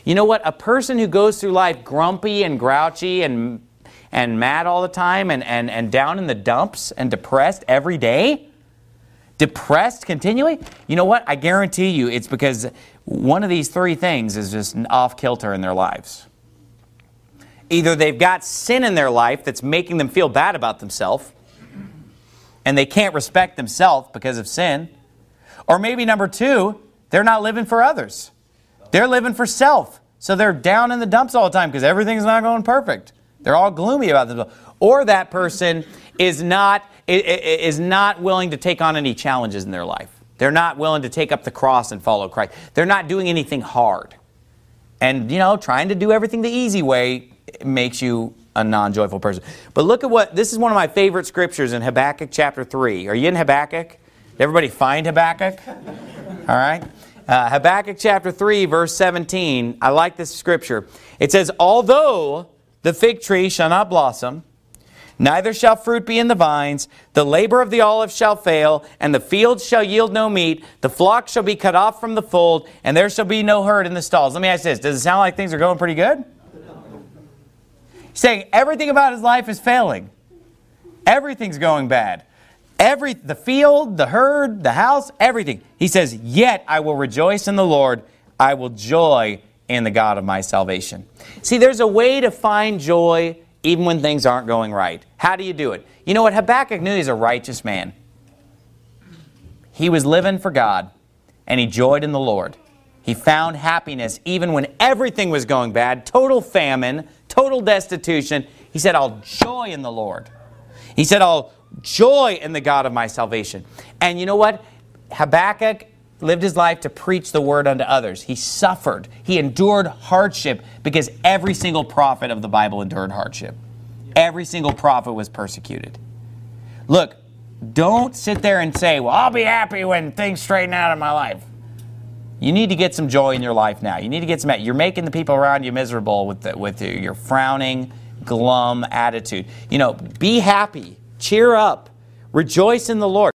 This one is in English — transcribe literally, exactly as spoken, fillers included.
You know what? A person who goes through life grumpy and grouchy and, and mad all the time and, and, and down in the dumps and depressed every day, depressed continually, you know what? I guarantee you it's because one of these three things is just off kilter in their lives. Either they've got sin in their life that's making them feel bad about themselves, and they can't respect themselves because of sin. Or maybe number two, they're not living for others. They're living for self. So they're down in the dumps all the time because everything's not going perfect. They're all gloomy about themselves. Or that person is not, is not willing to take on any challenges in their life. They're not willing to take up the cross and follow Christ. They're not doing anything hard. And, you know, trying to do everything the easy way makes you a non-joyful person. But look at what, this is one of my favorite scriptures in Habakkuk chapter three. Are you in Habakkuk? Did everybody find Habakkuk? All right. Uh, Habakkuk chapter three, verse seventeen. I like this scripture. It says, although the fig tree shall not blossom, neither shall fruit be in the vines, the labor of the olive shall fail, and the fields shall yield no meat, the flock shall be cut off from the fold, and there shall be no herd in the stalls. Let me ask you this. Does it sound like things are going pretty good? Saying everything about his life is failing. Everything's going bad. Every the field, the herd, the house, everything. He says, yet I will rejoice in the Lord. I will joy in the God of my salvation. See, there's a way to find joy even when things aren't going right. How do you do it? You know what? Habakkuk knew he's a righteous man. He was living for God, and he joyed in the Lord. He found happiness even when everything was going bad, total famine, total destitution. He said, I'll joy in the Lord. He said, I'll joy in the God of my salvation. And you know what? Habakkuk lived his life to preach the word unto others. He suffered. He endured hardship because every single prophet of the Bible endured hardship. Every single prophet was persecuted. Look, don't sit there and say, well, I'll be happy when things straighten out in my life. You need to get some joy in your life now. You need to get some... You're making the people around you miserable with, the, with your frowning, glum attitude. You know, be happy. Cheer up. Rejoice in the Lord.